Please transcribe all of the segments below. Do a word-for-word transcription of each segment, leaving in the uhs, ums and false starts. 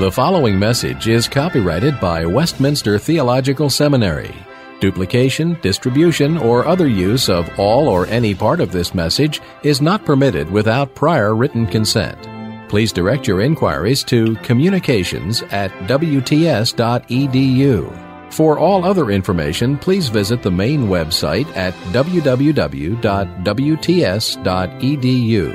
The following message is copyrighted by Westminster Theological Seminary. Duplication, distribution, or other use of all or any part of this message is not permitted without prior written consent. Please direct your inquiries to communications at w t s dot e d u. For all other information, please visit the main website at w w w dot w t s dot e d u.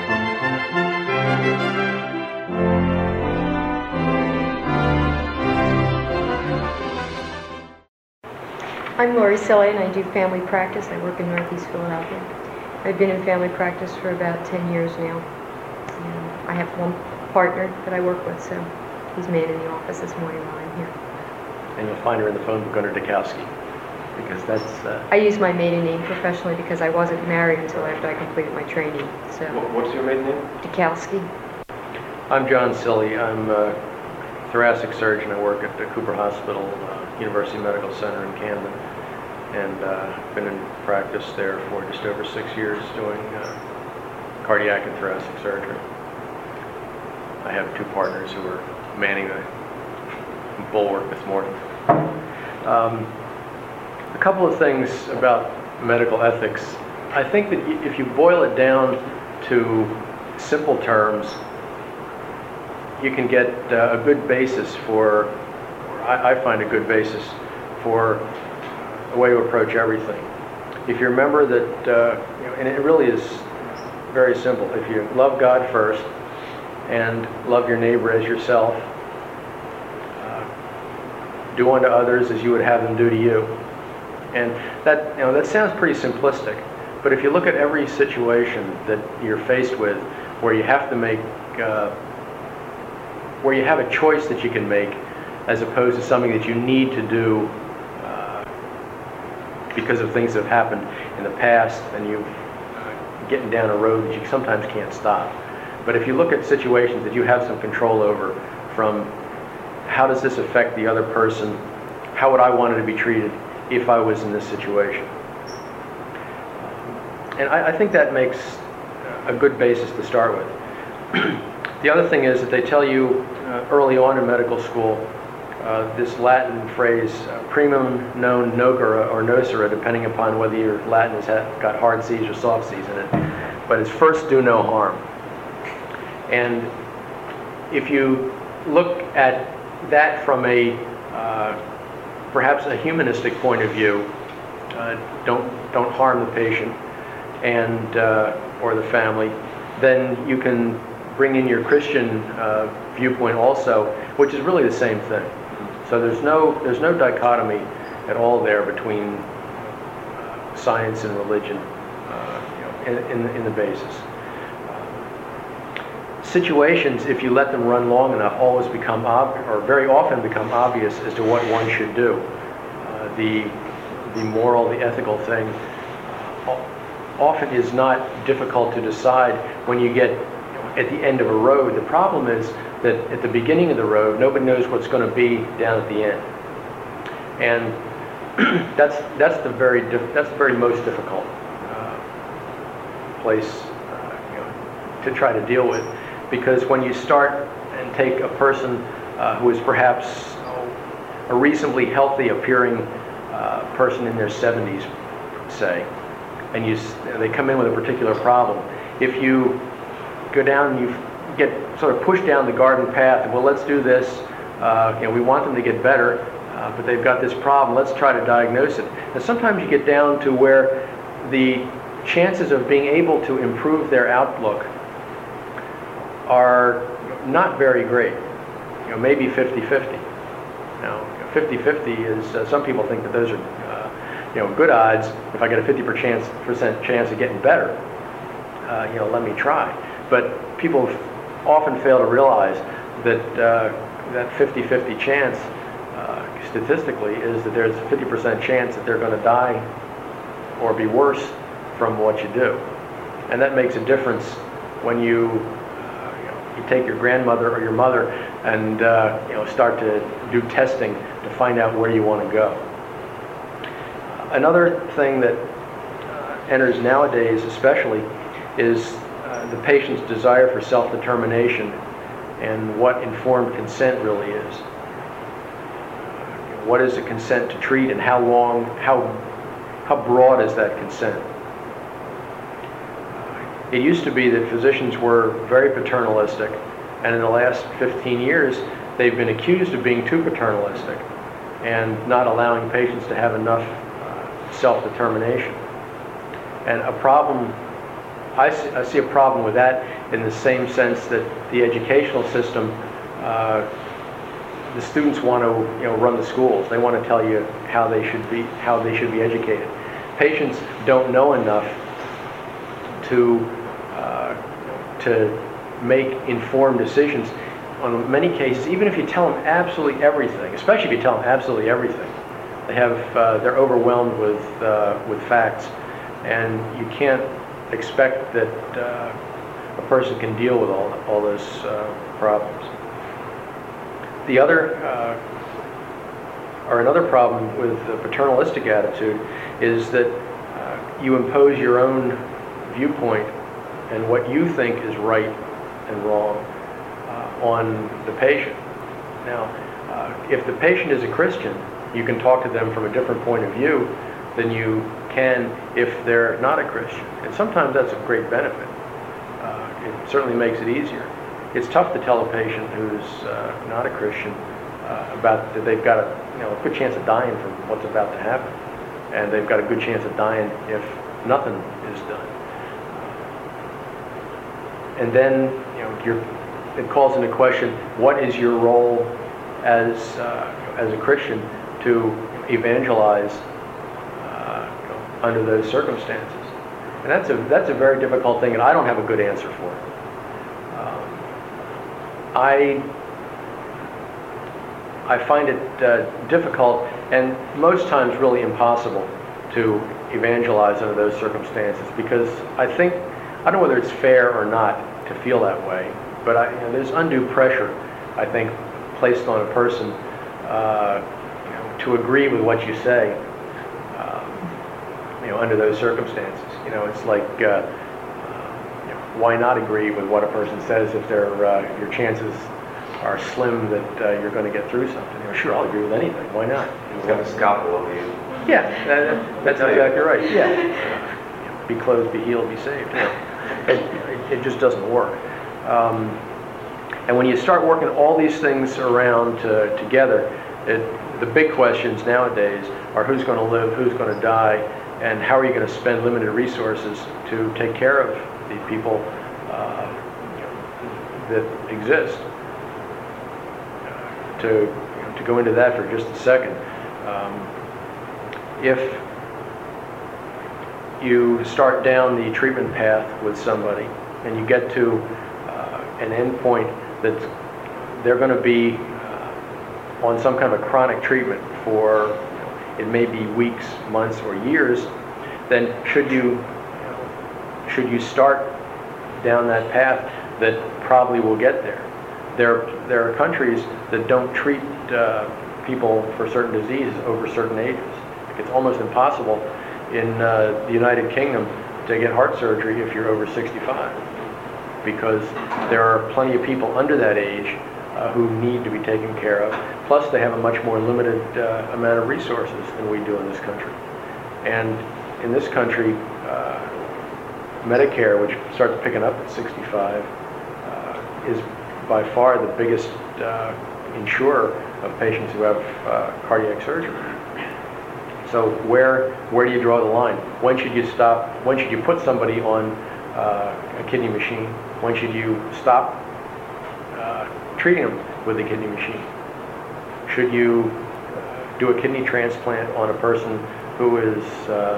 I'm Lori Selle, and I do family practice. I work in Northeast Philadelphia. I've been in family practice for about ten years now. And I have one partner that I work with, so he's man in the office this morning while I'm here. And you'll find her in the phone book under Dukowski, because that's... Uh... I use my maiden name professionally because I wasn't married until after I completed my training. So. What's your maiden name? Dukowski. I'm John Selle. I'm a thoracic surgeon. I work at the Cooper Hospital, uh, University Medical Center in Camden, and uh, been in practice there for just over six years doing uh, cardiac and thoracic surgery. I have two partners who are manning the bulwark this morning. Um, a couple of things about medical ethics. I think that if you boil it down to simple terms, you can get uh, a good basis for, I, I find a good basis for a way to approach everything. If you remember that, uh, you know, and it really is very simple, if you love God first and love your neighbor as yourself, uh, do unto others as you would have them do to you. And that, you know, that sounds pretty simplistic, but if you look at every situation that you're faced with where you have to make uh, where you have a choice that you can make as opposed to something that you need to do uh, because of things that have happened in the past, and you're uh, getting down a road that you sometimes can't stop. But if you look at situations that you have some control over, from how does this affect the other person, how would I want it to be treated if I was in this situation? And I, I think that makes a good basis to start with. The other thing is that they tell you uh, early on in medical school uh, this Latin phrase, uh, primum non nocere or nocere, depending upon whether your Latin has had, got hard C's or soft C's in it. But it's first do no harm. And if you look at that from a uh, perhaps a humanistic point of view, uh, don't don't harm the patient and uh, or the family, then you can bring in your Christian uh, viewpoint also, which is really the same thing. So there's no there's no dichotomy at all there between uh, science and religion, uh, you know, in, in, in the basis. Uh, situations, if you let them run long enough, always become ob- or very often become obvious as to what one should do. Uh, the the moral, the ethical thing, uh, often is not difficult to decide when you get at the end of a road. The problem is that at the beginning of the road, nobody knows what's going to be down at the end, and that's that's the very diff- that's the very most difficult uh, place uh, you know, to try to deal with, because when you start and take a person uh, who is perhaps oh, a reasonably healthy appearing uh, person in their seventies, say, and you they come in with a particular problem, if you go down and you get sort of pushed down the garden path, well, let's do this, uh, you know, we want them to get better, uh, but they've got this problem, let's try to diagnose it. And sometimes you get down to where the chances of being able to improve their outlook are not very great, you know, maybe fifty-fifty. Now, fifty-fifty is, uh, some people think that those are, uh, you know, good odds. If I get a fifty percent chance of getting better, uh, you know, let me try. But people often fail to realize that uh, that fifty-fifty chance, uh, statistically, is that there's a fifty percent chance that they're going to die or be worse from what you do. And that makes a difference when you, uh, you know, you take your grandmother or your mother and uh, you know, start to do testing to find out where you want to go. Another thing that uh, enters nowadays especially is uh, the patient's desire for self-determination and what informed consent really is. What is a consent to treat, and how long, how, how broad is that consent? It used to be that physicians were very paternalistic, and in the last fifteen years, they've been accused of being too paternalistic and not allowing patients to have enough uh, self-determination. And a problem, I see, I see a problem with that in the same sense that the educational system, uh, the students want to, you know, run the schools. They want to tell you how they should be, how they should be educated. Patients don't know enough to uh, to make informed decisions. On many cases, even if you tell them absolutely everything, especially if you tell them absolutely everything, they have uh, they're overwhelmed with uh, with facts, and you can't expect that uh, a person can deal with all all those uh, problems. The other uh, or another problem with the paternalistic attitude is that uh, you impose your own viewpoint and what you think is right and wrong uh, on the patient. Now, uh, if the patient is a Christian, you can talk to them from a different point of view than you can if they're not a Christian. And sometimes that's a great benefit. Uh, it certainly makes it easier. It's tough to tell a patient who's uh, not a Christian uh, about that they've got a, you know, a good chance of dying from what's about to happen, and they've got a good chance of dying if nothing is done. And then, you know, you're, it calls into question what is your role as uh, as a Christian to evangelize uh, you know, under those circumstances, and that's a that's a very difficult thing, and I don't have a good answer for it. Um, I I find it uh, difficult and most times really impossible to evangelize under those circumstances, because I think, I don't know whether it's fair or not to feel that way, but I, you know, there's undue pressure, I think, placed on a person uh, you know, to agree with what you say, um, you know, under those circumstances. You know, it's like, uh, uh, you know, why not agree with what a person says if they're, uh, your chances are slim that uh, you're going to get through something? You know, sure, I'll agree with anything. Why not? He's got a scalpel of you. Yeah, that, that's exactly right. Yeah. Be closed, be healed, be saved. Yeah. It, it, it just doesn't work. Um, and when you start working all these things around uh, together, it, the big questions nowadays are who's going to live, who's going to die, and how are you going to spend limited resources to take care of the people uh, that exist. Uh, to, you know, to go into that for just a second, um, if you start down the treatment path with somebody and you get to uh, an end point that they're going to be uh, on some kind of a chronic treatment for, you know, it may be weeks, months, or years, then should you, you know, should you start down that path that probably will get there? There, there are countries that don't treat uh, people for certain diseases over certain ages. It's almost impossible in uh, the United Kingdom to get heart surgery if you're over sixty-five, because there are plenty of people under that age uh, who need to be taken care of. Plus, they have a much more limited uh, amount of resources than we do in this country. And in this country, uh, Medicare, which starts picking up at sixty-five, uh, is by far the biggest uh, insurer of patients who have uh, cardiac surgery. So where where do you draw the line? When should you stop? When should you put somebody on uh, a kidney machine? When should you stop uh, treating them with a kidney machine? Should you uh, do a kidney transplant on a person who is uh,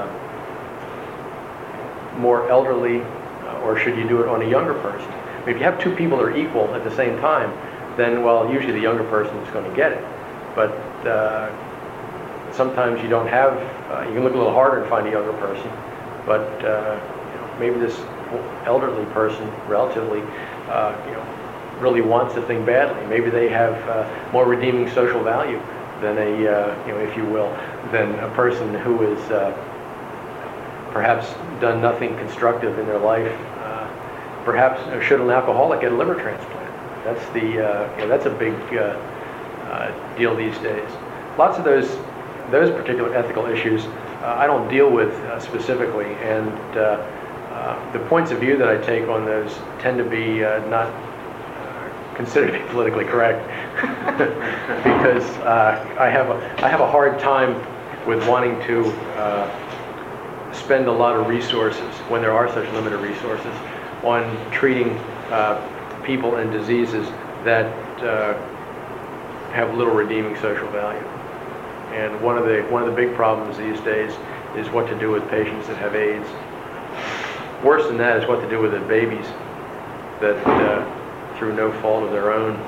more elderly, uh, or should you do it on a younger person? I mean, if you have two people that are equal at the same time, then, well, usually the younger person is going to get it. But uh, sometimes you don't have, uh, you can look a little harder and find a younger person, but uh, you know, maybe this elderly person, relatively, uh, you know, really wants the thing badly. Maybe they have uh, more redeeming social value than a, uh, you know, if you will, than a person who has uh, perhaps done nothing constructive in their life. Uh, perhaps should an alcoholic get a liver transplant? That's the uh, you know, that's a big uh, uh, deal these days. Lots of those those particular ethical issues uh, I don't deal with uh, specifically, and uh, uh, the points of view that I take on those tend to be uh, not uh, considered to be politically correct because uh, I have a I have a hard time with wanting to uh, spend a lot of resources when there are such limited resources on treating uh, people and diseases that uh, have little redeeming social value. And one of the one of the big problems these days is what to do with patients that have AIDS. Worse than that is what to do with the babies that, uh, through no fault of their own,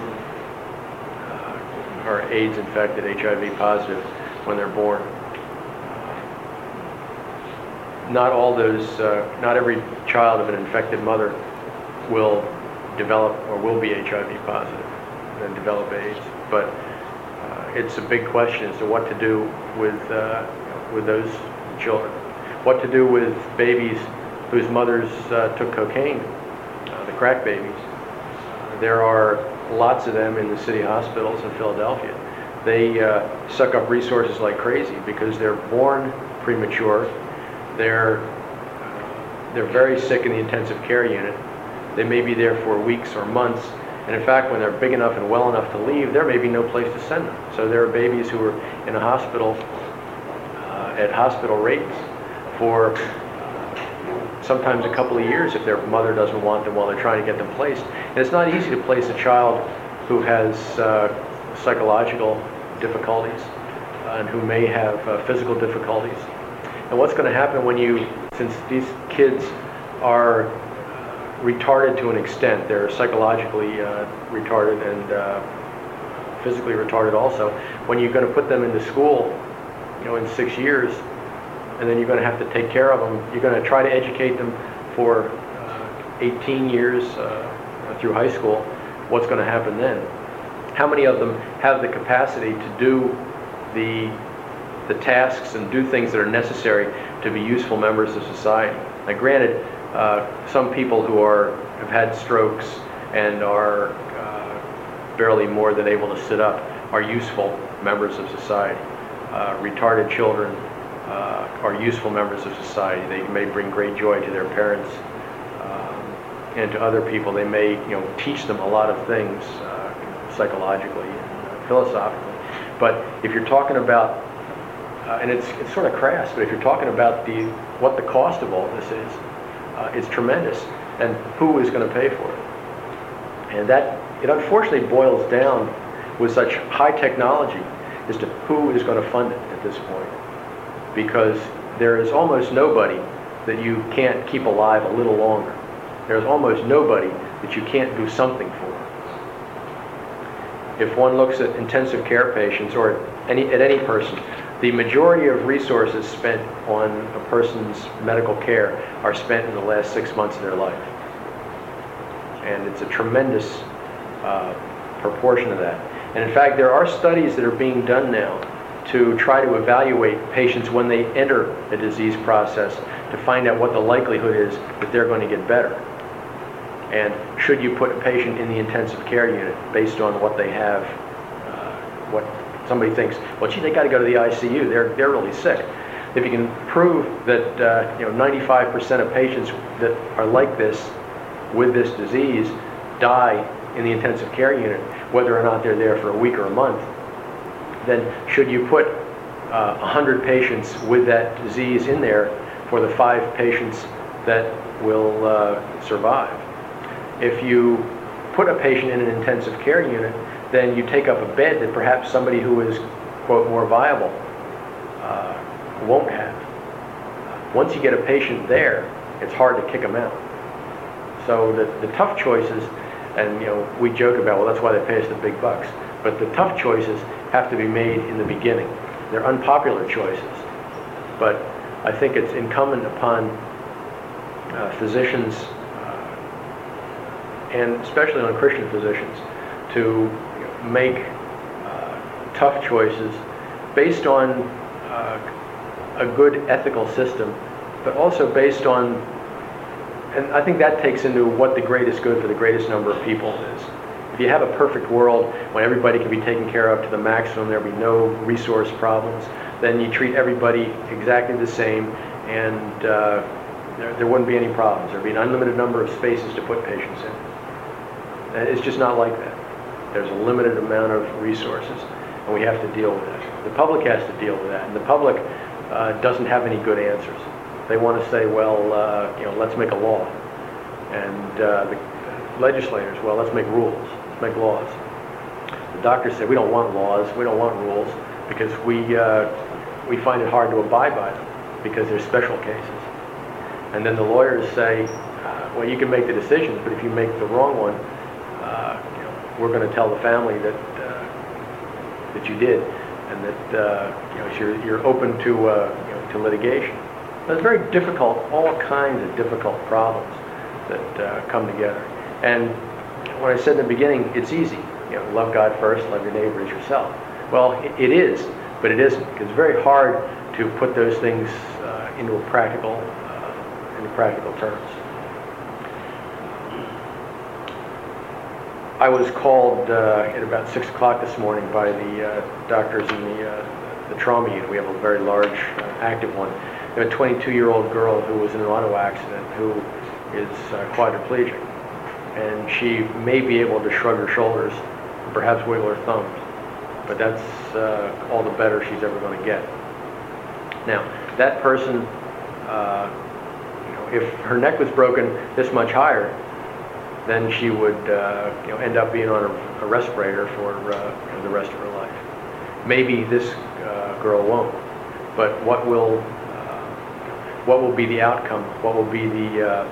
uh, are AIDS infected, H I V positive when they're born. Not all those, uh, not every child of an infected mother will develop or will be H I V positive and develop AIDS. But uh, it's a big question as to what to do with uh, with those children. What to do with babies whose mothers uh, took cocaine, uh, the crack babies. Uh, there are lots of them in the city hospitals in Philadelphia. They uh, suck up resources like crazy because they're born premature. They're, uh, they're very sick in the intensive care unit. They may be there for weeks or months. And in fact, when they're big enough and well enough to leave, there may be no place to send them. So there are babies who are in a hospital uh, at hospital rates for uh, sometimes a couple of years if their mother doesn't want them while they're trying to get them placed. And it's not easy to place a child who has uh, psychological difficulties uh, and who may have uh, physical difficulties. And what's going to happen when you, since these kids are retarded to an extent, they're psychologically uh, retarded and uh, physically retarded also, when you're going to put them into school, you know, in six years, and then you're going to have to take care of them, you're going to try to educate them for uh, eighteen years uh, through high school, what's going to happen then? How many of them have the capacity to do the the tasks and do things that are necessary to be useful members of society? Now, granted, uh, some people who are have had strokes and are uh, barely more than able to sit up are useful members of society. Uh, retarded children uh, are useful members of society. They may bring great joy to their parents um, and to other people. They may, you know, teach them a lot of things uh, psychologically and uh, philosophically. But if you're talking about Uh, and it's, it's sort of crass, but if you're talking about the what the cost of all this is, uh, it's tremendous, and who is going to pay for it? And that, it unfortunately boils down with such high technology as to who is going to fund it at this point. Because there is almost nobody that you can't keep alive a little longer. There's almost nobody that you can't do something for. If one looks at intensive care patients, or at any, at any person, the majority of resources spent on a person's medical care are spent in the last six months of their life. And it's a tremendous uh, proportion of that. And in fact, there are studies that are being done now to try to evaluate patients when they enter a disease process to find out what the likelihood is that they're going to get better. And should you put a patient in the intensive care unit based on what they have, uh, what somebody thinks, well, gee, they got to go to the I C U. They're they're really sick. If you can prove that uh, you know ninety-five percent of patients that are like this with this disease die in the intensive care unit, whether or not they're there for a week or a month, then should you put uh, one hundred patients with that disease in there for the five patients that will uh, survive? If you put a patient in an intensive care unit, then you take up a bed that perhaps somebody who is, quote, more viable uh, won't have. Once you get a patient there, it's hard to kick them out. So the, the tough choices, and you know, we joke about, well, that's why they pay us the big bucks, but the tough choices have to be made in the beginning. They're unpopular choices, but I think it's incumbent upon uh, physicians, uh, and especially on Christian physicians, to make uh, tough choices based on uh, a good ethical system, but also based on, and I think that takes into what the greatest good for the greatest number of people is. If If you have a perfect world when everybody can be taken care of to the maximum, there'll be no resource problems, then you treat everybody exactly the same, and uh, there, there wouldn't be any problems. There'd be an unlimited number of spaces to put patients in. And it's just not like that. There's a limited amount of resources, and we have to deal with that. The public has to deal with that, and the public uh, doesn't have any good answers. They want to say, well, uh, you know, let's make a law. And uh, the legislators, well, let's make rules, let's make laws. The doctors say, we don't want laws, we don't want rules, because we, uh, we find it hard to abide by them, because there's special cases. And then the lawyers say, uh, well, you can make the decisions, but if you make the wrong one, uh, you know, we're going to tell the family that, uh, that you did, and that uh, you know, you're, you're open to, uh, you know, to litigation. It's very difficult, all kinds of difficult problems that uh, come together. And when I said in the beginning, it's easy. You know, love God first, love your neighbor as yourself. Well, it is, but it isn't. It's very hard to put those things uh, into a practical, uh, into practical terms. I was called uh, at about six o'clock this morning by the uh, doctors in the uh, the trauma unit. We have a very large, uh, active one. We have a twenty-two-year-old girl who was in an auto accident who is uh, quadriplegic, and she may be able to shrug her shoulders, and perhaps wiggle her thumbs, but that's uh, all the better she's ever going to get. Now, that person, uh, you know, if her neck was broken this much higher, then she would uh, you know, end up being on a, a respirator for, uh, for the rest of her life. Maybe this uh, girl won't, but what will uh, what will be the outcome? What will be the uh,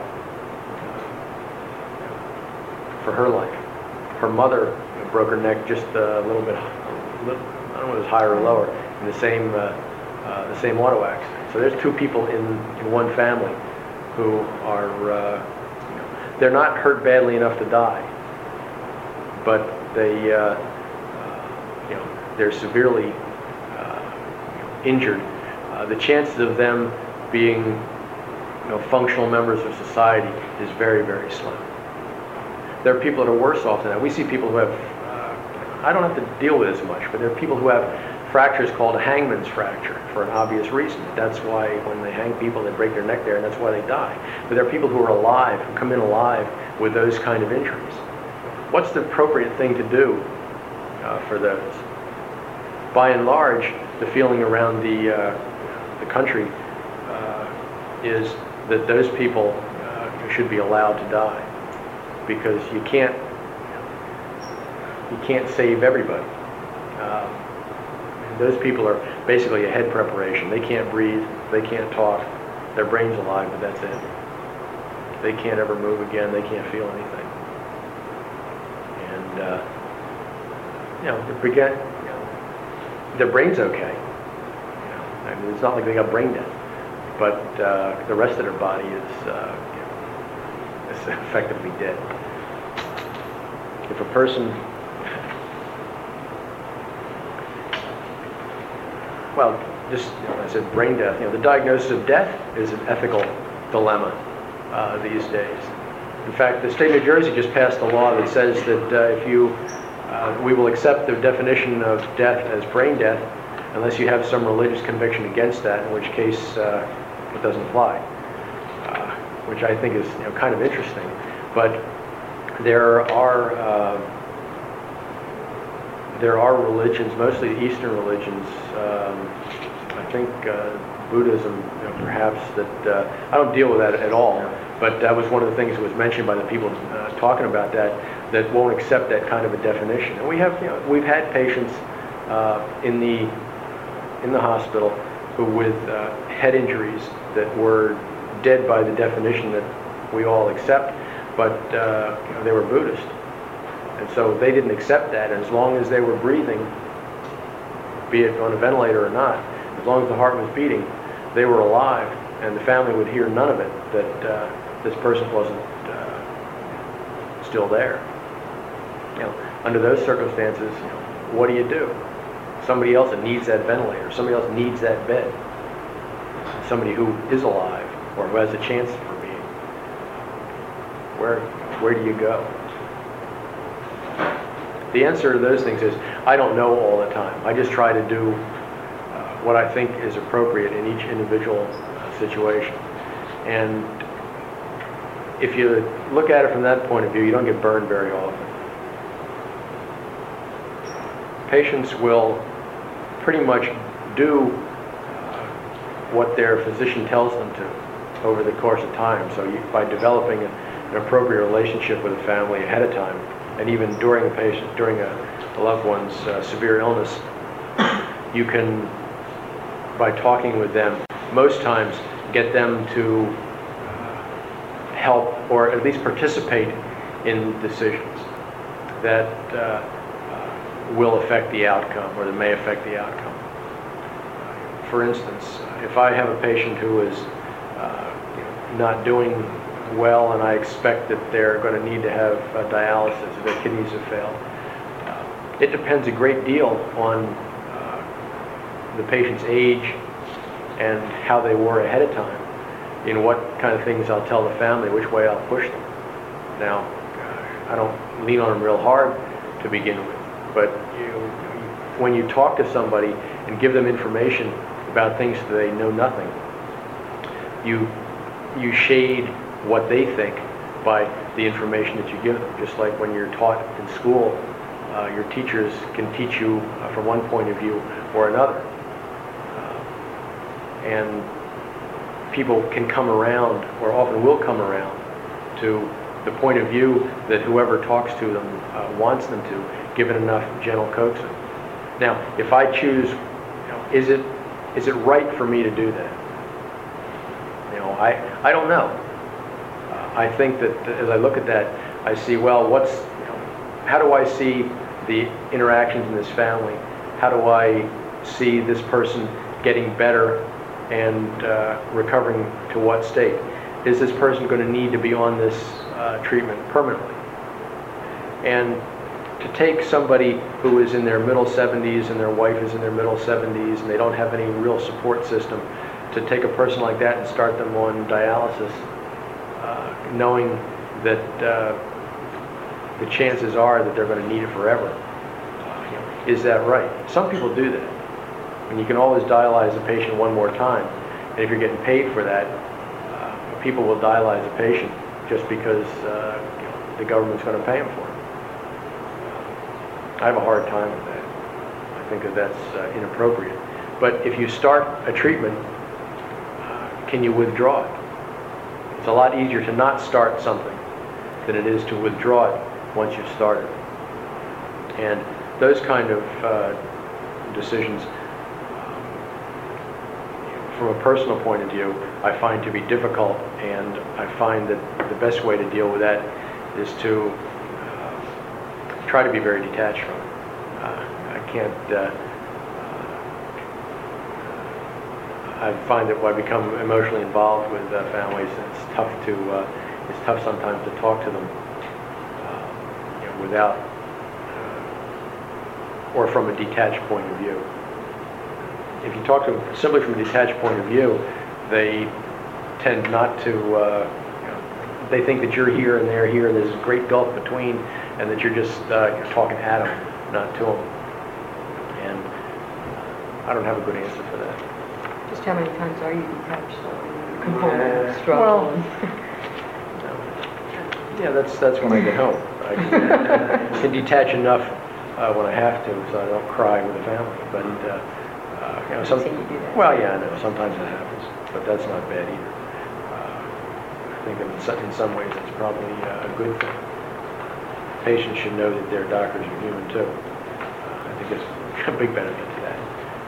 for her life? Her mother broke her neck just a little bit, a little, I don't know if it was higher or lower, in the same uh, uh, the same auto accident. So there's two people in, in one family who are. Uh, They're not hurt badly enough to die, but they, uh, uh, you know, they're severely uh, injured. Uh, the chances of them being, you know, functional members of society is very, very slim. There are people that are worse off than that. We see people who have, uh, I don't have to deal with as much, but there are people who have fractures called a hangman's fracture for an obvious reason. That's why when they hang people, they break their neck there, and that's why they die. But there are people who are alive, who come in alive with those kind of injuries. What's the appropriate thing to do uh, for those? By and large, the feeling around the, uh, the country uh, is that those people uh, should be allowed to die, because you can't, you can't save everybody. Um, Those people are basically a head preparation. They can't breathe, they can't talk, their brain's alive, but that's it. They can't ever move again, they can't feel anything. And, uh, you know, they forget, you know, their brain's okay. You know, I mean, it's not like they got brain death, but uh, the rest of their body is, uh, you know, is effectively dead. If a person Well, just, you know, I said brain death. You know, the diagnosis of death is an ethical dilemma uh, these days. In fact, the state of New Jersey just passed a law that says that uh, if you, uh, we will accept the definition of death as brain death unless you have some religious conviction against that, in which case uh, it doesn't apply. Uh, which I think is, you know, kind of interesting. But there are. Uh, There are religions, mostly Eastern religions, um, I think uh, Buddhism, you know, perhaps, that uh, I don't deal with that at all, but that was one of the things that was mentioned by the people uh, talking about that, that won't accept that kind of a definition. And we have, you know, we've had patients uh, in the in the hospital who with uh, head injuries that were dead by the definition that we all accept, but uh, you know, they were Buddhist. And so they didn't accept that, and as long as they were breathing, be it on a ventilator or not, as long as the heart was beating, they were alive, and the family would hear none of it, that uh, this person wasn't uh, still there. You know, under those circumstances, you know, what do you do? Somebody else that needs that ventilator, somebody else needs that bed, somebody who is alive, or who has a chance for being. Where, where do you go? the answer to those things is, I don't know all the time. I just try to do uh, what I think is appropriate in each individual uh, situation. And if you look at it from that point of view, you don't get burned very often. Patients will pretty much do uh, what their physician tells them to over the course of time. So you, by developing a, an appropriate relationship with a family ahead of time, and even during a patient, during a, a loved one's uh, severe illness, you can, by talking with them, most times get them to uh, help or at least participate in decisions that uh, uh, will affect the outcome or that may affect the outcome. For instance, if I have a patient who is uh, you know, not doing well and I expect that they're going to need to have uh, dialysis if their kidneys have failed, uh, it depends a great deal on uh, the patient's age and how they were ahead of time, in what kind of things I'll tell the family, which way I'll push them. Now, uh, I don't lean on them real hard to begin with, but you, when you talk to somebody and give them information about things that they know nothing, you you shade what they think by the information that you give them. Just like when you're taught in school, uh, your teachers can teach you uh, from one point of view or another. Uh, and people can come around, or often will come around, to the point of view that whoever talks to them uh, wants them to, given enough gentle coaxing. Now, if I choose, you know, is it is it right for me to do that? You know, I I don't know. Uh, I think that as I look at that, I see, well, what's, you know, how do I see the interactions in this family? How do I see this person getting better and uh, recovering to what state? Is this person going to need to be on this uh, treatment permanently? And to take somebody who is in their middle seventies and their wife is in their middle seventies and they don't have any real support system, to take a person like that and start them on dialysis, uh, knowing that uh, the chances are that they're going to need it forever, uh, you know, is that right? Some people do that. And you can always dialyze a patient one more time. And if you're getting paid for that, uh, people will dialyze a patient just because uh, you know, the government's going to pay them for it. I have a hard time with that. I think that that's uh, inappropriate. But if you start a treatment, uh, can you withdraw it? It's a lot easier to not start something than it is to withdraw it once you've started. And those kind of uh, decisions, from a personal point of view, I find to be difficult, and I find that the best way to deal with that is to uh, try to be very detached from it. Uh, I can't, uh, uh, I find that when I become emotionally involved with uh, families, it's tough to, uh, it's tough sometimes to talk to them uh, you know, without, uh, or from a detached point of view. If you talk to them simply from a detached point of view, they tend not to, uh, you know, they think that you're here and they're here and there's a great gulf between, and that you're just uh, you're talking at them, not to them. And I don't have a good answer for that. Just how many times are you detached? Component, Uh, struggle. well, no. Yeah, that's that's when I get home. I can, uh, can detach enough uh, when I have to, so I don't cry with the family. But uh, uh, you know, some, I've seen you do that. well, yeah, I know. Sometimes it happens, but that's not bad either. Uh, I think in some, in some ways it's probably uh, a good thing. Patients should know that their doctors are human too. Uh, I think there's a big benefit to that.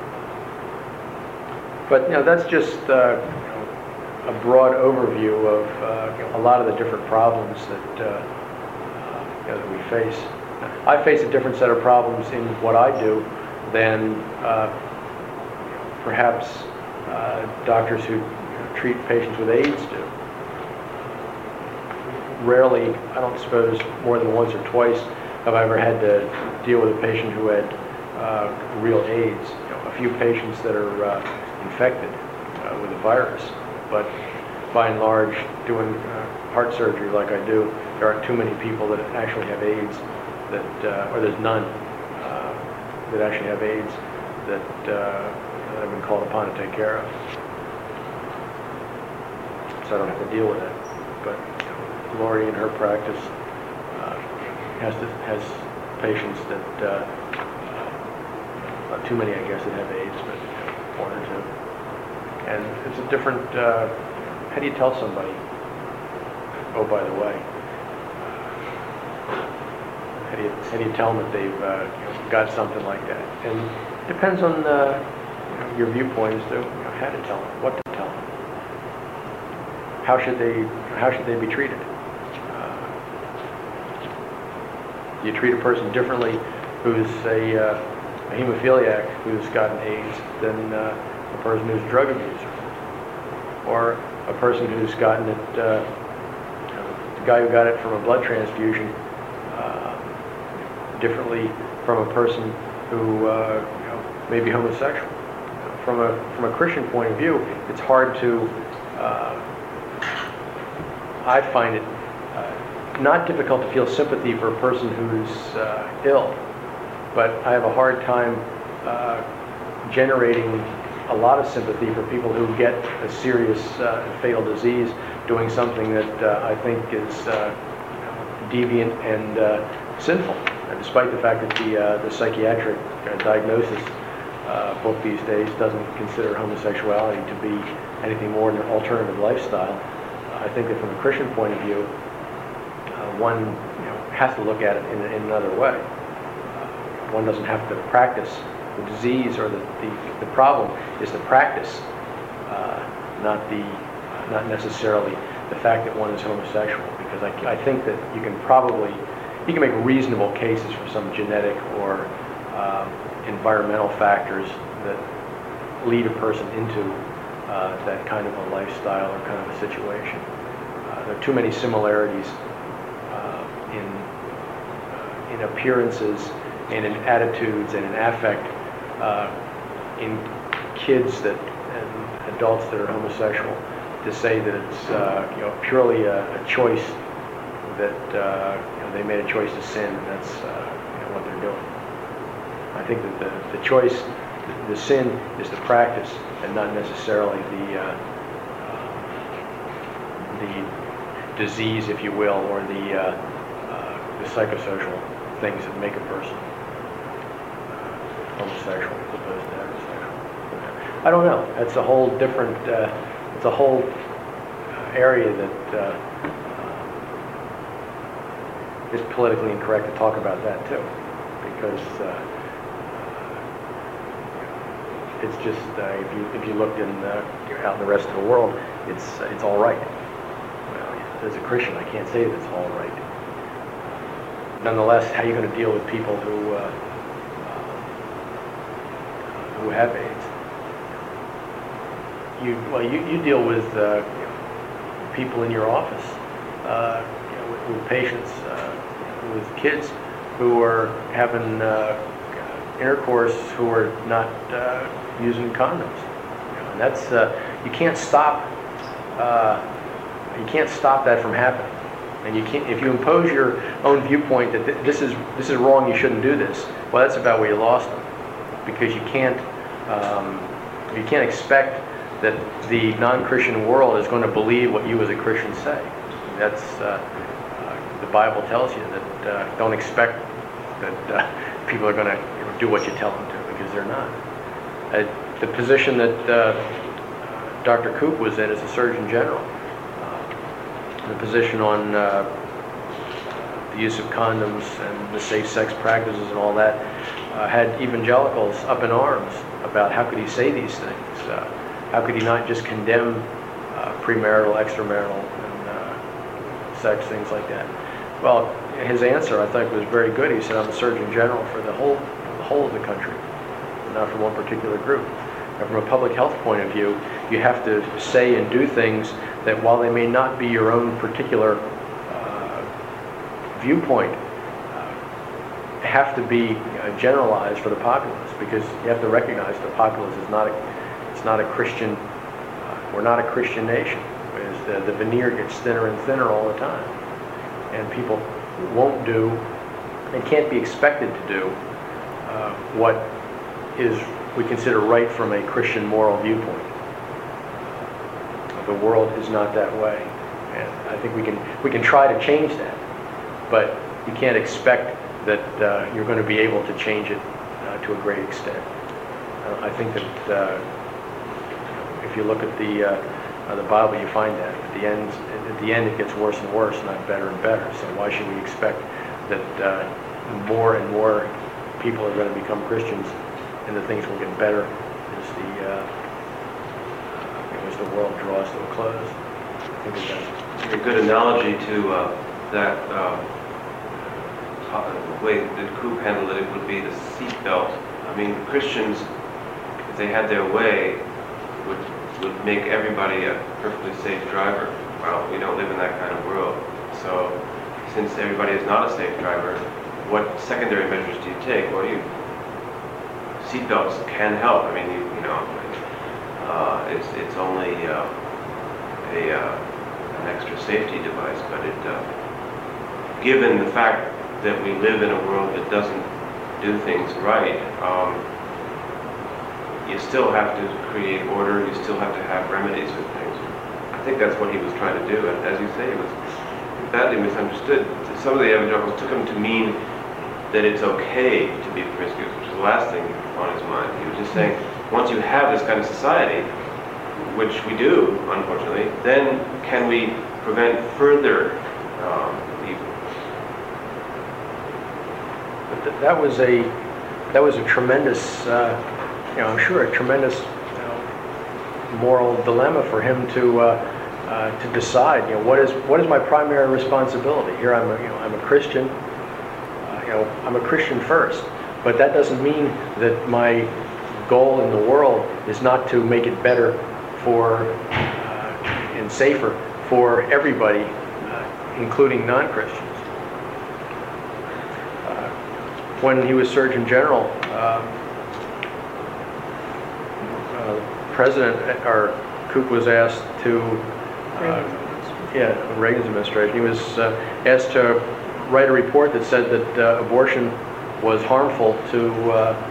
But you know, that's just uh, you know, a broad overview of uh, you know, a lot of the different problems that, uh, uh, you know, that we face. I face a different set of problems in what I do than uh, perhaps uh, doctors who you know, treat patients with AIDS do. Rarely, I don't suppose more than once or twice, have I ever had to deal with a patient who had uh, real AIDS. You know, a few patients that are uh, infected uh, with the virus, but by and large, doing uh, heart surgery like I do, there aren't too many people that actually have AIDS that, uh, or there's none uh, that actually have AIDS that, uh, that I've been called upon to take care of. So I don't have to deal with it. But you know, Lori in her practice uh, has to, has patients that, uh, not too many I guess that have AIDS, but you know, one or two. And it's a different, uh, how do you tell somebody, oh, by the way, how do you, how do you tell them that they've uh, you know, got something like that? And it depends on uh, you know, your viewpoint as to you know, how to tell them, what to tell them. How should they, how should they be treated? Uh, do you treat a person differently who's a, uh, a hemophiliac who's gotten AIDS than uh, a person who's a drug abuser? Or a person who's gotten it, uh, you know, the guy who got it from a blood transfusion uh, differently from a person who uh, you know, may be homosexual. From a, from a Christian point of view, it's hard to, uh, I find it uh, not difficult to feel sympathy for a person who's uh, ill, but I have a hard time uh, generating a lot of sympathy for people who get a serious uh, and fatal disease doing something that uh, I think is uh, deviant and uh, sinful, and despite the fact that the, uh, the psychiatric uh, diagnosis uh, book these days doesn't consider homosexuality to be anything more than an alternative lifestyle. I think that from a Christian point of view, uh, one you know, has to look at it in, in another way. Uh, one doesn't have to practice the disease or the, the, the problem is the practice, uh, not the uh, not necessarily the fact that one is homosexual. Because I, I think that you can probably you can make reasonable cases for some genetic or uh, environmental factors that lead a person into Uh, that kind of a lifestyle or kind of a situation. Uh, there are too many similarities uh, in uh, in appearances and in attitudes and in affect uh, in kids that and adults that are homosexual to say that it's uh, you know purely a, a choice that uh, you know they made a choice to sin and that's uh, you know what they're doing. I think that the, the choice, the, the sin is the practice and not necessarily the uh, uh, the disease, if you will, or the uh, uh, the psychosocial things that make a person uh, homosexual as opposed to heterosexual. I don't know. That's a whole different. Uh, it's a whole area that uh, uh, is politically incorrect to talk about that too, because. Uh, It's just uh, if you if you looked in uh, out in the rest of the world, it's it's all right. Well, as a Christian, I can't say that it's all right. Nonetheless, how are you going to deal with people who uh, uh, who have AIDS? You well, you, you deal with uh, you know, people in your office, uh, you know, with, with patients, uh, with kids who are having uh, intercourse who are not. Uh, using condoms, you know, and that's uh, you can't stop uh, you can't stop that from happening, and you can't if you impose your own viewpoint that th this is this is wrong, you shouldn't do this. Well, that's about where you lost them, because you can't um, you can't expect that the non-Christian world is going to believe what you as a Christian say. That's uh, uh, the Bible tells you that uh, don't expect that uh, people are going to you know, do what you tell them to, because they're not. Uh, the position that uh, Doctor Koop was in as a Surgeon General, uh, the position on uh, the use of condoms and the safe sex practices and all that, uh, had evangelicals up in arms about how could he say these things. Uh, how could he not just condemn uh, premarital, extramarital, and uh, sex, things like that. Well, his answer I think was very good. He said, I'm a Surgeon General for the whole, the whole of the country, not from one particular group. And from a public health point of view, you have to say and do things that while they may not be your own particular uh, viewpoint, uh, have to be uh, generalized for the populace, because you have to recognize the populace is not a, it's not a Christian, uh, we're not a Christian nation. The, the veneer gets thinner and thinner all the time. And people won't do and can't be expected to do uh, what is we consider right from a Christian moral viewpoint. The world is not that way, and I think we can we can try to change that, but you can't expect that uh, you're going to be able to change it uh, to a great extent. Uh, I think that uh, if you look at the uh, uh, the Bible, you find that at the end at the end it gets worse and worse, not better and better. So why should we expect that uh, more and more people are going to become Christians and that things will get better as the uh, as the world draws to a close? I think it does. A good analogy to uh, that uh, uh, way that Coop handled it would be the seatbelt. I mean, Christians, if they had their way, would would make everybody a perfectly safe driver. Well, we don't live in that kind of world. So, since everybody is not a safe driver, what secondary measures do you take? Well, you seatbelts can help. I mean, you, you know, uh, it's it's only uh, a uh, an extra safety device, but it, uh, given the fact that we live in a world that doesn't do things right, um, you still have to create order. You still have to have remedies for things. I think that's what he was trying to do, and as you say, it was badly misunderstood. Some of the evangelicals took him to mean that it's okay to be promiscuous, which is the last thing on his mind. He was just saying, once you have this kind of society, which we do, unfortunately, then can we prevent further um, evil? But th- that was a that was a tremendous, uh, you know, I'm sure a tremendous you know, moral dilemma for him to uh, uh, to decide. You know, what is what is my primary responsibility? Here, I'm a, you know I'm a Christian. Uh, you know, I'm a Christian first, but that doesn't mean that my goal in the world is not to make it better for uh, and safer for everybody, uh, including non-Christians. Uh, when he was Surgeon General, uh, uh, President or Koop was asked to, uh, yeah, Reagan's administration. He was uh, asked to write a report that said that uh, abortion was harmful to uh,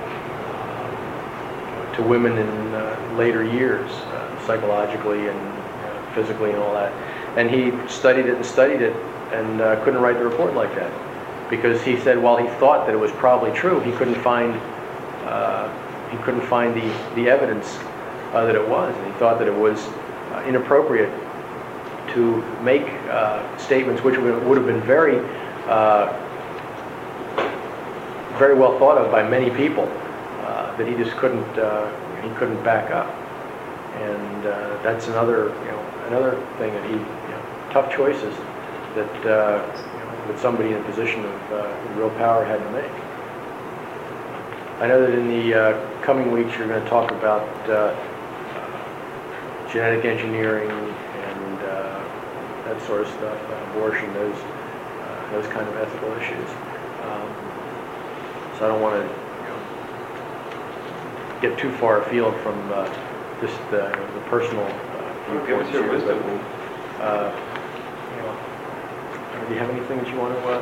to women in uh, later years, uh, psychologically and uh, physically and all that. And he studied it and studied it and uh, couldn't write the report like that, because he said while he thought that it was probably true, he couldn't find uh, he couldn't find the the evidence uh, that it was, and he thought that it was uh, inappropriate to make uh, statements which would would have been very uh, very well thought of by many people, uh, that he just couldn't uh, he couldn't back up. And uh, that's another you know another thing that he you know, tough choices that uh, you know, that somebody in a position of uh, real power had to make. I know that in the uh, coming weeks you're going to talk about uh, genetic engineering and uh, that sort of stuff, uh, abortion, those uh, those kind of ethical issues. Um, so I don't want to you know, get too far afield from uh, just uh, the personal uh, Give us your here, wisdom. but, uh, you know, do you have anything that you want to, uh,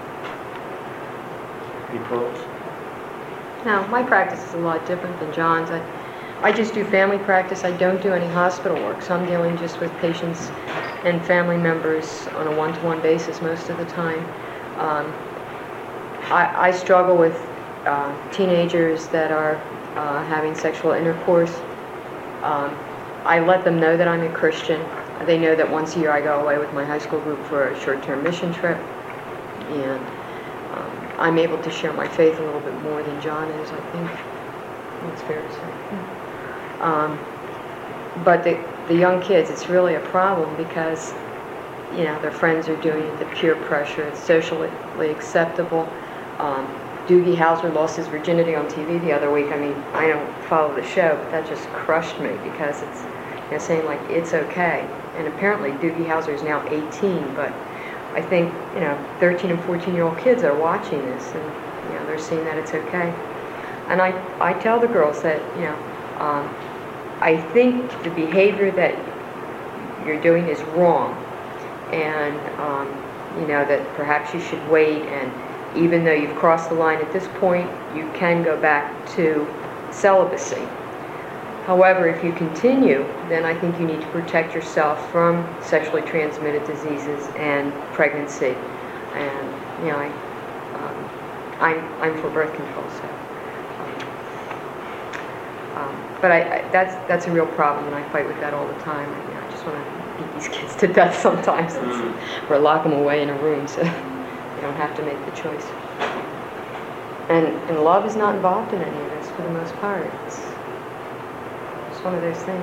any pearls? No, my practice is a lot different than John's. I, I just do family practice. I don't do any hospital work, so I'm dealing just with patients and family members on a one-to-one basis most of the time. Um, I, I struggle with uh, teenagers that are uh, having sexual intercourse. Um, I let them know that I'm a Christian. They know that once a year I go away with my high school group for a short-term mission trip, and um, I'm able to share my faith a little bit more than John is, I think. That's fair to say. Um, but the, the young kids, it's really a problem because, you know, their friends are doing it, the peer pressure, it's socially acceptable. Um, Doogie Howser lost his virginity on T V the other week. I mean, I don't follow the show, but that just crushed me because it's, you know, saying like it's okay. And apparently Doogie Howser is now eighteen, but I think, you know, thirteen and fourteen year old kids are watching this and, you know, they're seeing that it's okay. And I, I tell the girls that, you know, um, I think the behavior that you're doing is wrong, and um, you know, that perhaps you should wait and even though you've crossed the line at this point, you can go back to celibacy. However, if you continue, then I think you need to protect yourself from sexually transmitted diseases and pregnancy. And, you know, I, um, I'm, I'm for birth control, so. Um, um, but I, I, that's, that's a real problem, and I fight with that all the time. I, you know, I just want to beat these kids to death sometimes, mm. or lock them away in a room so they don't have to make the choice. And, and love is not involved in any of this for the most part. It's, one of those things.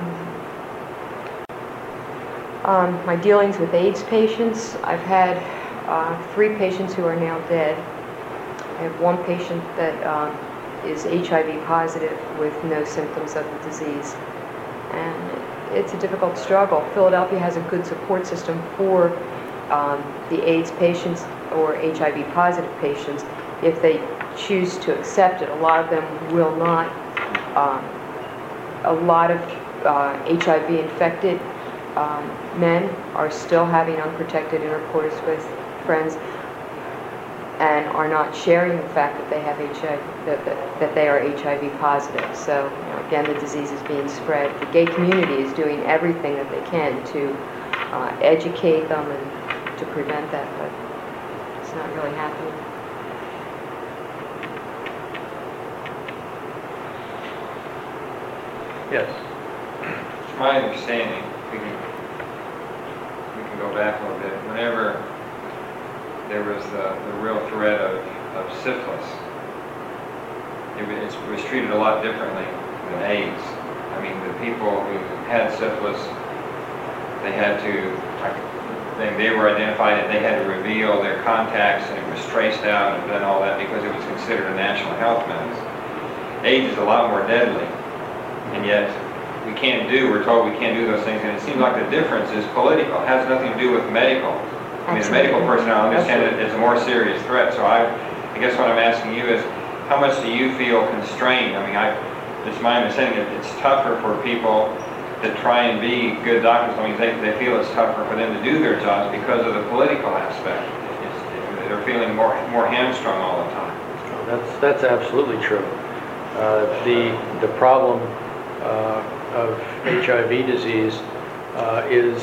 Um, my dealings with AIDS patients, I've had uh, three patients who are now dead. I have one patient that um, is H I V positive with no symptoms of the disease. And it's a difficult struggle. Philadelphia has a good support system for um, the AIDS patients or H I V positive patients if they choose to accept it. A lot of them will not. Um, A lot of uh, H I V infected um, men are still having unprotected intercourse with friends and are not sharing the fact that they have H I V, that, that, that they are H I V positive. So, you know, again, the disease is being spread. The gay community is doing everything that they can to uh, educate them and to prevent that, but it's not really happening. Yes. It's my understanding, we can, we can go back a little bit, whenever there was the, the real threat of, of syphilis, it was, it was treated a lot differently than AIDS. I mean, the people who had syphilis, they had to, they, they were identified and they had to reveal their contacts, and it was traced out and done all that because it was considered a national health menace. AIDS is a lot more deadly. And yet, we can't do, we're told we can't do those things, and it seems like the difference is political. It has nothing to do with medical. I mean, the medical personnel understand it as a more serious threat. So I, I guess what I'm asking you is, how much do you feel constrained? I mean, I, it's my understanding that it's tougher for people to try and be good doctors. I mean, they, they feel it's tougher for them to do their jobs because of the political aspect. It's, they're feeling more, more hamstrung all the time. That's, that's absolutely true. Uh, the, the problem Uh, of H I V disease uh, is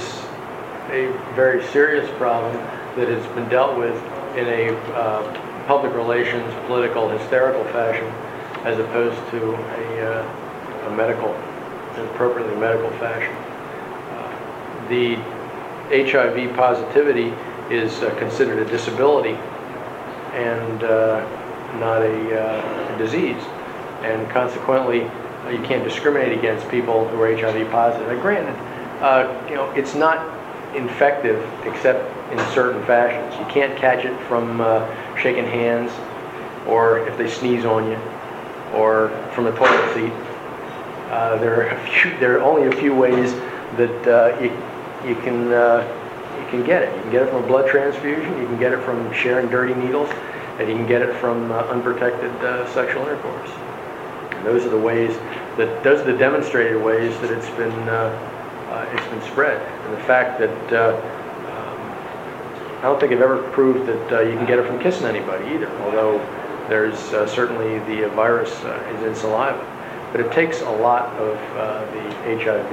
a very serious problem that has been dealt with in a uh, public relations, political, hysterical fashion, as opposed to a, uh, a medical, an appropriately medical fashion. Uh, the H I V positivity is uh, considered a disability and uh, not a, uh, a disease, and consequently you can't discriminate against people who are H I V positive. And granted, uh, you know, it's not infective except in certain fashions. You can't catch it from uh, shaking hands, or if they sneeze on you, or from a toilet seat. Uh, there are a few, there are only a few ways that uh, you you can uh, you can get it. You can get it from a blood transfusion. You can get it from sharing dirty needles, and you can get it from uh, unprotected uh, sexual intercourse. Those are the ways that, those are the demonstrated ways that it's been, uh, uh, it's been spread. And the fact that, uh, um, I don't think I've ever proved that uh, you can get it from kissing anybody either, although there's uh, certainly the virus uh, is in saliva. But it takes a lot of uh, the H I V,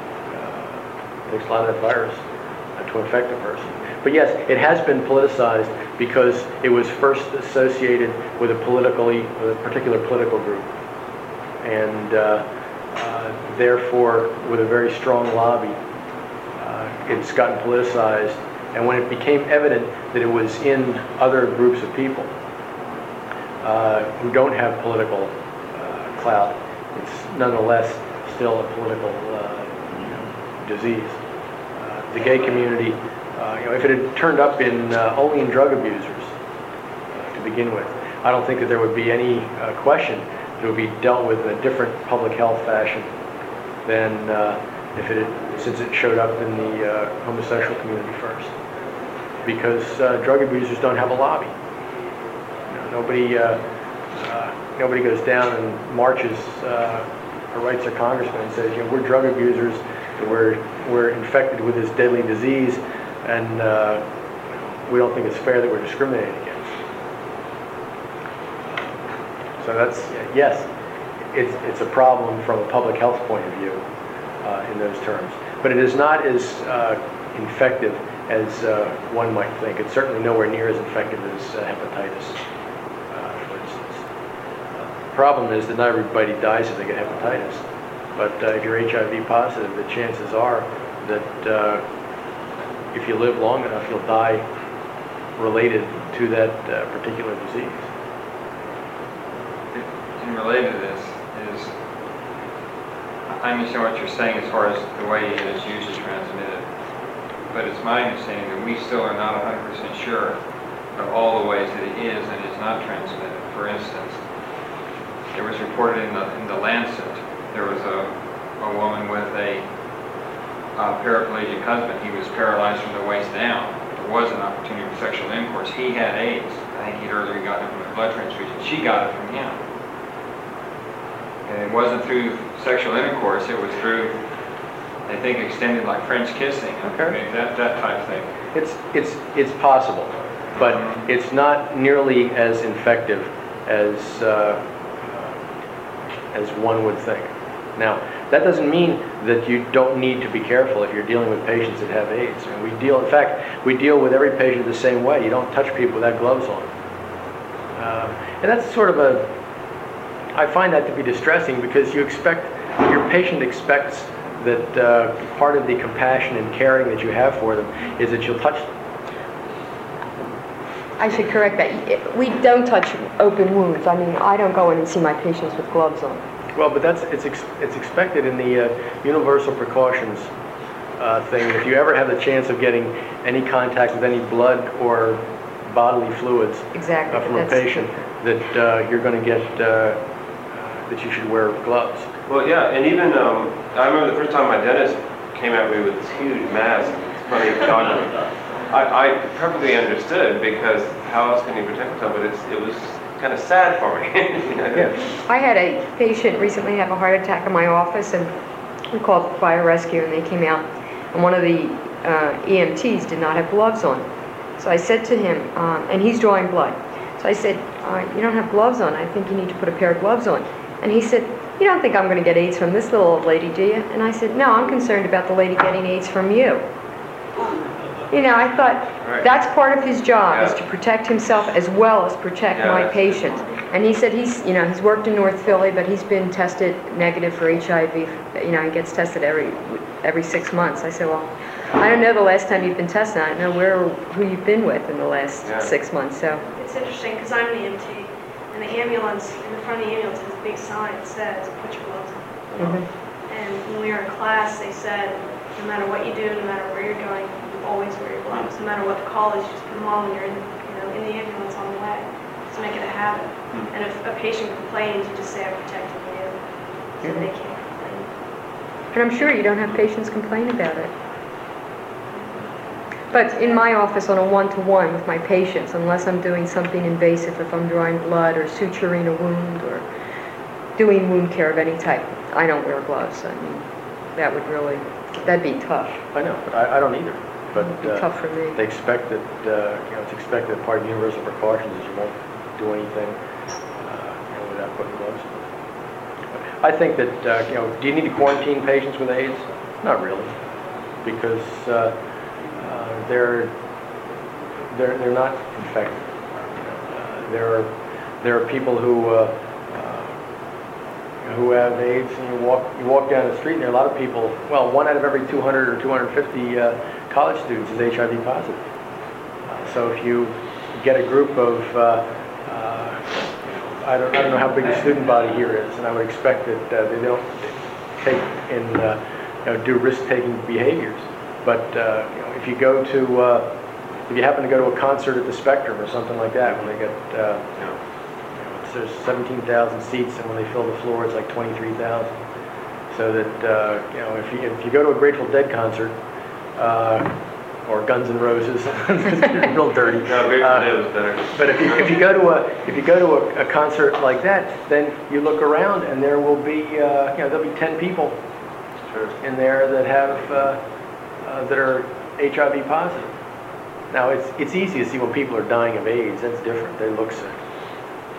uh, it takes a lot of that virus uh, to infect a person. But yes, it has been politicized because it was first associated with a politically, with a particular political group. And uh, uh, therefore, with a very strong lobby, uh, it's gotten politicized. And when it became evident that it was in other groups of people uh, who don't have political uh, clout, it's nonetheless still a political uh, you know, disease. Uh, the gay community, uh, you know, if it had turned up in uh, only in drug abusers uh, to begin with, I don't think that there would be any uh, question. It would be dealt with in a different public health fashion than uh, if it had, since it showed up in the uh, homosexual community first. Because uh, drug abusers don't have a lobby. You know, nobody, uh, uh, nobody goes down and marches uh, or writes their congressman and says, you know, we're drug abusers, and we're we're infected with this deadly disease, and uh, we don't think it's fair that we're discriminated against. So that's, yes, it's, it's a problem from a public health point of view uh, in those terms. But it is not as uh, infective as uh, one might think. It's certainly nowhere near as infective as uh, hepatitis, uh, for instance. Uh, the problem is that not everybody dies if they get hepatitis. But uh, if you're H I V positive, the chances are that uh, if you live long enough, you'll die related to that uh, particular disease. And related to this is, I understand what you're saying as far as the way it is usually transmitted, but it's my understanding that we still are not one hundred percent sure of all the ways that it is and is not transmitted. For instance, it was reported in the, in the Lancet, there was a, a woman with a uh, paraplegic husband. He was paralyzed from the waist down. There was an opportunity for sexual intercourse. He had AIDS. I think he'd earlier gotten it from a blood transfusion. She got it from him. And it wasn't through sexual intercourse, it was through, I think, extended like French kissing, Okay. that, that type of thing. It's, it's, it's possible, but it's not nearly as infective as, uh, as one would think. Now, that doesn't mean that you don't need to be careful if you're dealing with patients that have AIDS. I mean, we deal, in fact, we deal with every patient the same way. You don't touch people without gloves on. Um, and that's sort of a, I find that to be distressing because you expect, your patient expects that uh, part of the compassion and caring that you have for them is that you'll touch them. I should correct that. We don't touch open wounds. I mean, I don't go in and see my patients with gloves on. Well, but that's, it's, ex it's expected in the uh, universal precautions uh, thing. If you ever have the chance of getting any contact with any blood or bodily fluids Exactly. uh, from a That's- patient, that uh, you're going to get, uh, that you should wear gloves. Well, yeah, and even, um, I remember the first time my dentist came at me with this huge mask. It's funny, talking. I, I perfectly understood because how else can you protect yourself? But it's, it was kind of sad for me. Yeah. I had a patient recently have a heart attack in my office, and we called fire rescue, and they came out, and one of the uh, E M Ts did not have gloves on. So I said to him, um, and he's drawing blood. So I said, uh, you don't have gloves on. I think you need to put a pair of gloves on. And he said, you don't think I'm going to get AIDS from this little old lady, do you? And I said, no, I'm concerned about the lady getting AIDS from you. You know, I thought, Right. that's part of his job, is Yeah. to protect himself as well as protect Yeah, my that's- patient. And he said he's, you know, he's worked in North Philly, but he's been tested negative for H I V. You know, he gets tested every every six months. I said, well, I don't know the last time you've been tested. I don't know where, who you've been with in the last Yeah. six months, so. It's interesting because I'm an E M T, and the ambulance, in the front of the ambulance has a big sign that says, put your gloves on. Mhm. And when we were in class, they said, no matter what you do, no matter where you're going, you always wear your gloves. No matter what the call is, you just put them on when you're in, you know, in the ambulance on the way. Just make it a habit. And if a patient complains, you just say, I'm protecting you, so they can't complain. And I'm sure you don't have patients complain about it. But in my office on a one-to-one with my patients, unless I'm doing something invasive, if I'm drawing blood or suturing a wound or doing wound care of any type, I don't wear gloves. I mean, that would really, that'd be tough. I know, but I, I don't either. But It'd be uh, tough for me. they expect that, uh, you know, it's expected that part of universal precautions is you won't do anything uh, you know, without putting gloves on. I think that, uh, you know, do you need to quarantine patients with AIDS? Not really, because uh, uh, they're, they're, they're not infected. You know, uh, there are, there are people who, uh, uh, who have AIDS, and you walk, you walk down the street and there are a lot of people, well, one out of every two hundred or two hundred fifty uh, college students is H I V positive. Uh, so if you get a group of, uh, uh, I don't, I don't know how big the student body here is, and I would expect that uh, they don't take in, uh, you know, do risk-taking behaviors. But uh, you know, if you go to, uh, if you happen to go to a concert at the Spectrum or something like that, when they get, uh, you know, it's, there's seventeen thousand seats, and when they fill the floor, it's like twenty-three thousand. So that uh, you know, if you if you go to a Grateful Dead concert, uh, or Guns N' Roses, real dirty. No, Grateful Uh, Dead was better. But if you, if you go to a if you go to a, a concert like that, then you look around and there will be uh, you know there'll be ten people Sure. in there that have uh, uh, that are H I V positive. Now it's it's easy to see when people are dying of AIDS. That's different. They look sick.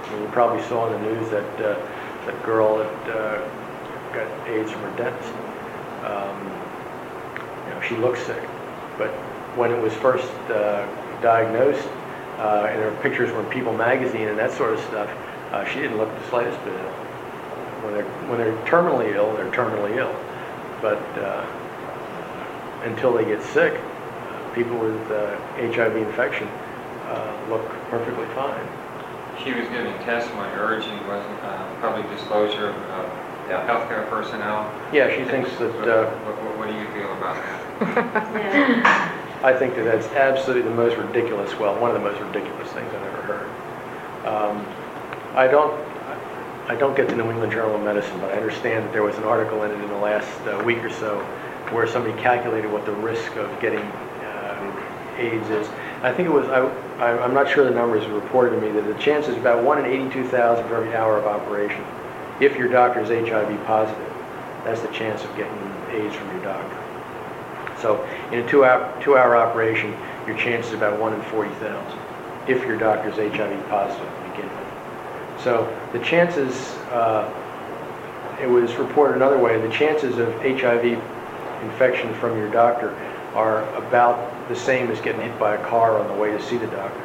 I mean, you probably saw in the news that uh, that girl that uh, got AIDS from her dentist. Um, you know, she looks sick, but when it was first uh, diagnosed, uh, and her pictures were in People magazine and that sort of stuff, uh, she didn't look the slightest bit ill. When they're when they're terminally ill, they're terminally ill, but uh, until they get sick, uh, people with uh, H I V infection uh, look perfectly fine. She was giving testimony urging wasn't uh, public disclosure of uh, Yeah. healthcare personnel. Yeah, she thinks that. Uh, what, what, what do you feel about that? Yeah. I think that that's absolutely the most ridiculous. Well, one of the most ridiculous things I've ever heard. Um, I don't. I don't get the New England Journal of Medicine, but I understand that there was an article in it in the last uh, week or so where somebody calculated what the risk of getting uh, AIDS is. I think it was, I, I, I'm not sure the numbers were reported to me, that the chance is about one in eighty-two thousand for every hour of operation. If your doctor is H I V positive, that's the chance of getting AIDS from your doctor. So in a two-hour, two-hour operation, your chance is about one in forty thousand if your doctor is H I V positive to begin with. So the chances, uh, it was reported another way, the chances of H I V infection from your doctor are about the same as getting hit by a car on the way to see the doctor.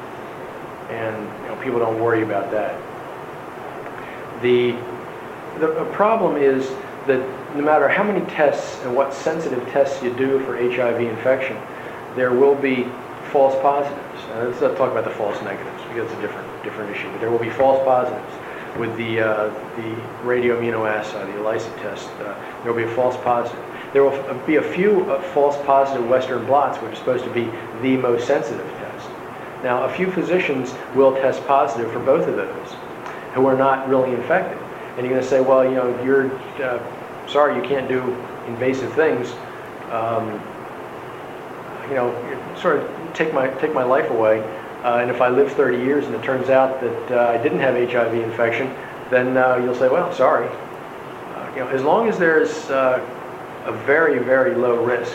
And you know, people don't worry about that. The, the problem is that no matter how many tests and what sensitive tests you do for H I V infection, there will be false positives. Now, let's not talk about the false negatives, because it's a different different issue. But there will be false positives with the uh, the radioimmunoassay, the ELISA test. Uh, there will be a false positive. There will f- be a few uh, false positive Western blots, which are supposed to be the most sensitive test. Now, a few physicians will test positive for both of those, who are not really infected. And you're going to say, well, you know, you're uh, sorry, you can't do invasive things. Um, you know, sort of take my take my life away. Uh, and if I live thirty years and it turns out that uh, I didn't have H I V infection, then uh, you'll say, well, sorry. Uh, you know, as long as there's uh, a very, very low risk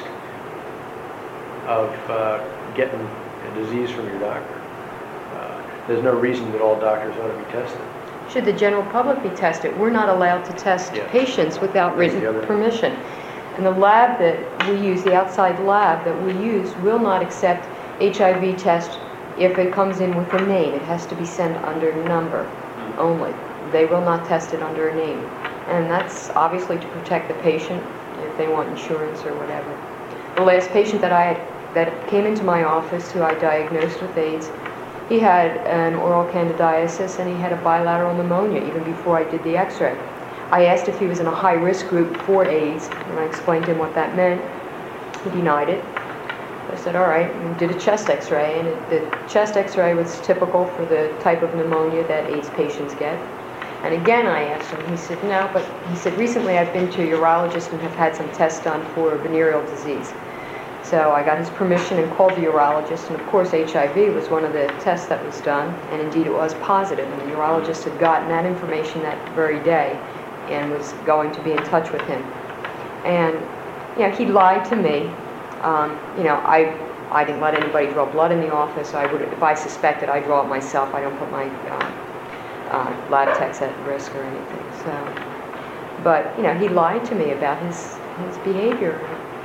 of uh, getting a disease from your doctor, uh, there's no reason that all doctors ought to be tested. Should the general public be tested? We're not allowed to test Yes. patients without That's the written other- permission. And the lab that we use, the outside lab that we use, will not accept H I V test if it comes in with a name. It has to be sent under number only. They will not test it under a name. And that's obviously to protect the patient if they want insurance or whatever. The last patient that I had, that came into my office who I diagnosed with AIDS, he had an oral candidiasis and he had a bilateral pneumonia even before I did the x-ray. I asked if he was in a high-risk group for AIDS, and I explained to him what that meant. He denied it. I said, all right, and did a chest x-ray, and it, the chest x-ray was typical for the type of pneumonia that AIDS patients get. And again, I asked him, he said, no, but he said, recently I've been to a urologist and have had some tests done for venereal disease. So I got his permission and called the urologist, and of course H I V was one of the tests that was done, and indeed it was positive, and the urologist had gotten that information that very day and was going to be in touch with him. And, you know, he lied to me. Um, you know, I I didn't let anybody draw blood in the office. I would, if I suspected, I draw it myself. I don't put my uh, uh, lab techs at risk or anything. So, but you know, he lied to me about his his behavior.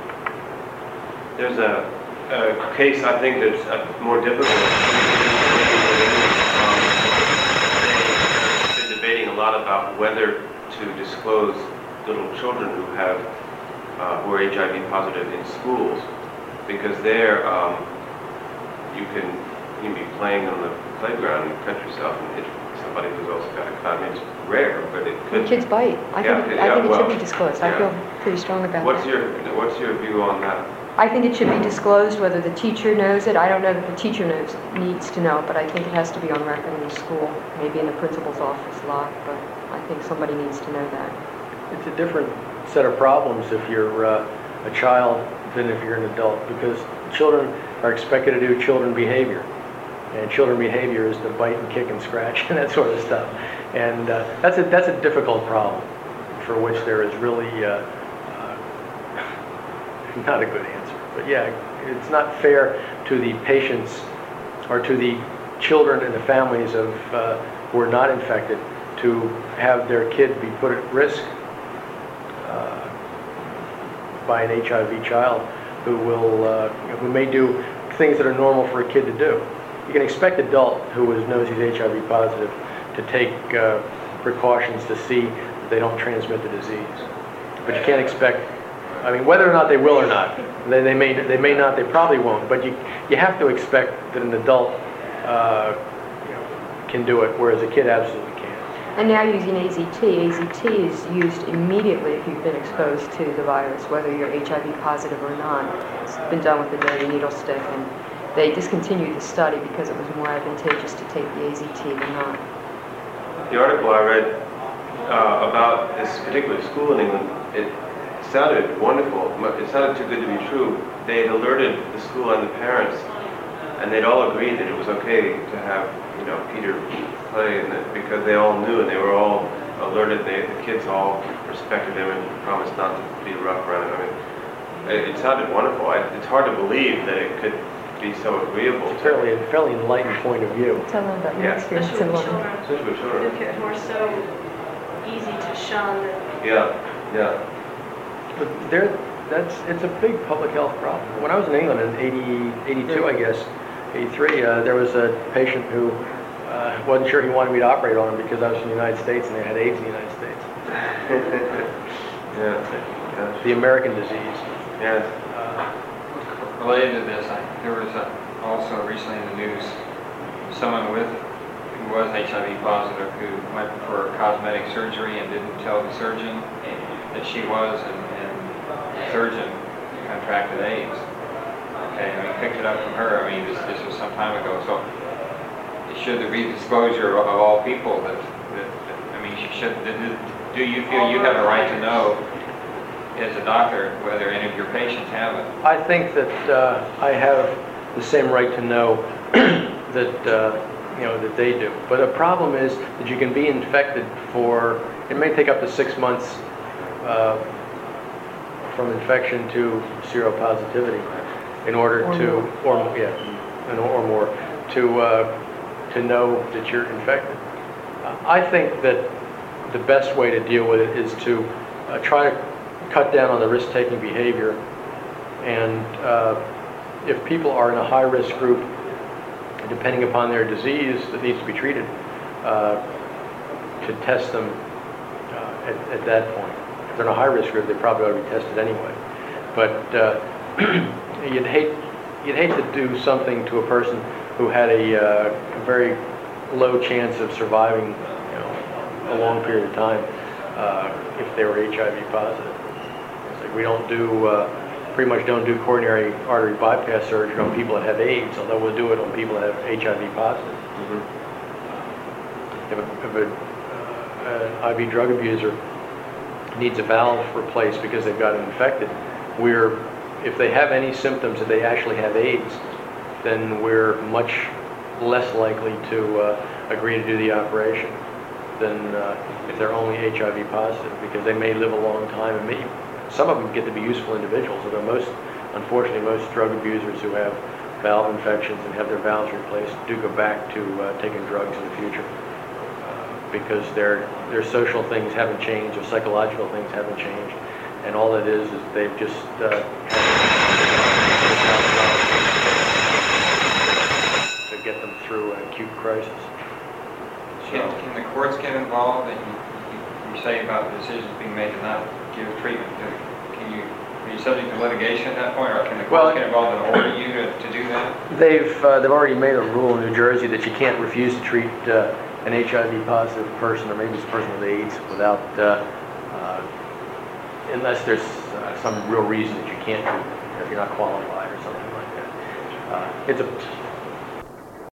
There's a, a case I think that's uh, more difficult. Um, they've been debating a lot about whether to disclose little children who have uh, who are H I V positive in schools, because there um, you can you can be playing on the playground and cut yourself and hit somebody who's also got a con. I mean, it's rare, but it could. Kids bite. I Yeah, think, yeah, I think it well, should be disclosed. I yeah. feel pretty strong about What's that. your What's your view on that? I think it should be disclosed, whether the teacher knows it. I don't know that the teacher knows, needs to know it, but I think it has to be on record in the school, maybe in the principal's office locked, but I think somebody needs to know that. It's a different set of problems if you're uh, a child than if you're an adult, because children are expected to do children behavior. And children behavior is to bite and kick and scratch and that sort of stuff. And uh, that's a that's a difficult problem for which there is really uh, uh, not a good answer. But yeah, it's not fair to the patients or to the children and the families of uh, who are not infected to have their kid be put at risk uh, by an H I V child who will, uh, you know, who may do things that are normal for a kid to do. You can expect an adult who is, knows he's H I V positive to take uh, precautions to see that they don't transmit the disease. But you can't expect, I mean, whether or not they will or not, they, they may they may not, they probably won't, but you you have to expect that an adult uh, you know, can do it, whereas a kid absolutely can't. And now using A Z T, A Z T is used immediately if you've been exposed to the virus, whether you're H I V positive or not. It's been done with the dirty needle stick, and they discontinued the study because it was more advantageous to take the A Z T than not. The article I read uh, about this particular school in England, it sounded wonderful. It sounded too good to be true. They had alerted the school and the parents, and they'd all agreed that it was okay to have, you know, Peter play, and that, because they all knew and they were all alerted. They, the kids all respected him and promised not to be rough around him. I mean, it, it sounded wonderful. I, it's hard to believe that it could be so agreeable. It's a fairly, fairly enlightened point of view. Tell them about your Yeah. experience Especially in with London. children. Especially with children. Who who are so easy to shun. that- Yeah, yeah. But there, that's, it's a big public health problem. When I was in England in eighty, eighty-two, I guess, eighty-three, uh, there was a patient who uh, wasn't sure he wanted me to operate on him because I was from the United States and they had AIDS in the United States. Yeah. Gosh. The American disease. Yes. Uh, Related to this, I, there was a, also recently in the news, someone with, who was H I V positive who went for cosmetic surgery and didn't tell the surgeon that she was, and, and the surgeon contracted AIDS. Okay, I mean, picked it up from her. I mean, this, this was some time ago, so should there be disclosure of all people that, that, that I mean, should, do you feel you have a right to know as a doctor whether any of your patients have it? I think that uh, I have the same right to know that uh, you know that they do. But the problem is that you can be infected for, it may take up to six months uh, from infection to seropositivity in order Or to, more. or yeah, and- or more, to uh, to know that you're infected. Uh, I think that the best way to deal with it is to uh, try to cut down on the risk-taking behavior, and uh, if people are in a high-risk group, depending upon their disease that needs to be treated, uh, to test them uh, at, at that point. If they're in a high-risk group, they probably ought to be tested anyway. But uh, you'd hate you'd hate to do something to a person who had a, uh, a very low chance of surviving, you know, a long period of time uh, if they were H I V positive. It's like we don't do, uh, pretty much don't do coronary artery bypass surgery on people that have AIDS, although we'll do it on people that have H I V positive. Mm-hmm. If a, if a uh, an I V drug abuser needs a valve replaced because they've gotten infected, we're, if they have any symptoms that they actually have AIDS, then we're much less likely to uh, agree to do the operation than uh, if they're only H I V positive, because they may live a long time, and may, some of them get to be useful individuals, although most, unfortunately, most drug abusers who have valve infections and have their valves replaced do go back to uh, taking drugs in the future uh, because their their social things haven't changed, their psychological things haven't changed, and all it is is they've just uh, had to get them through an acute crisis. So, Can, can the courts get involved? And you, you, you say about the decisions being made to not give treatment. Can you, are you subject to litigation at that point, or can the courts Well, get involved and order you to, to do that? They've uh, they've already made a rule in New Jersey that you can't refuse to treat uh, an H I V positive person, or maybe it's a person with AIDS, without uh, uh, unless there's uh, some real reason that you can't do it, if you're not qualified or something like that. Uh, it's a